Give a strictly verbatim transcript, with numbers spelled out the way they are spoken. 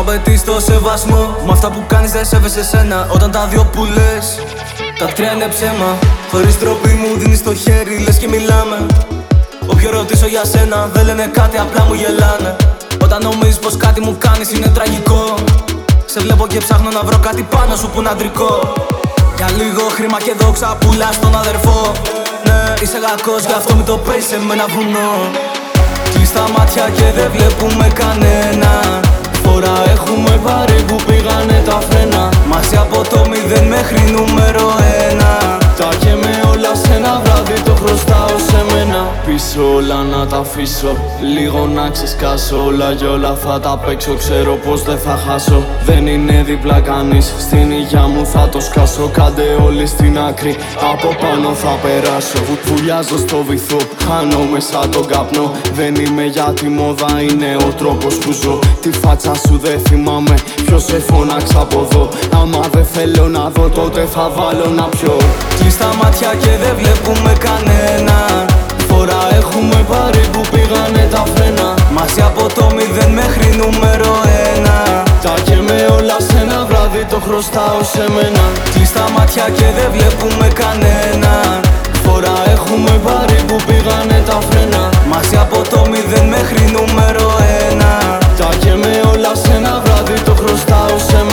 απαιτείς το σεβασμό. Μ' αυτά που κάνεις δεν σέβεσαι σένα. Όταν τα δυο που λες, τα τρία είναι ψέμα. Χωρίς τροπή μου δίνεις το χέρι, λες και μιλάμε. Όποιο ρωτήσω για σένα δεν λένε κάτι, απλά μου γελάνε. Όταν νομίζεις πως κάτι μου κάνεις είναι τραγικό, σε βλέπω και ψάχνω να βρω κάτι πάνω σου που είναι αντρικό. Για λίγο χρήμα και δόξα πουλάς τον αδερφό. Ναι, είσαι κακός, γι' αυτό μην το παίζεις σε με ένα βουνό. Κλείς τα μάτια και δεν βλέπουμε κανένα. Φορά έχουμε πάρει που πήγανε τα φρένα. Μαζί από το μηδέν μέχρι νούμερο ένα. Τα και με όλα σε ένα βράδυ το χρωστάω σε μένα. Πίσω όλα να τα αφήσω, λίγο να ξεσκάσω. Όλα κι όλα θα τα παίξω, ξέρω πως δεν θα χάσω. Δεν είναι δίπλα κανείς, στην υγειά μου θα το σκάσω. Κάντε όλοι στην άκρη, από πάνω θα περάσω. Βουλιάζω στο βυθό, χάνομαι σαν τον καπνό. Δεν είμαι για τη μόδα, είναι ο τρόπος που ζω. Τη φάτσα σου δεν θυμάμαι, ποιος σε φώναξε από εδώ. Άμα δεν θέλω να δω, τότε θα βάλω να πιω. Κλείς τα μάτια και δεν βλέπουμε κανένα. Φορά έχουμε πάρει που πήγανε τα φρένα. Μαζί από το μηδέν μέχρι νούμερο ένα. Τα και με όλα σε ένα βράδυ το χρωστάω σε μένα. Κλείς τα μάτια και δεν βλέπουμε κανένα. Φορά έχουμε πάρει που πήγανε τα φρένα. Μαζί από το μηδέν μέχρι νούμερο ένα. Τα και με όλα σε ένα βράδυ το χρωστάω σε μένα.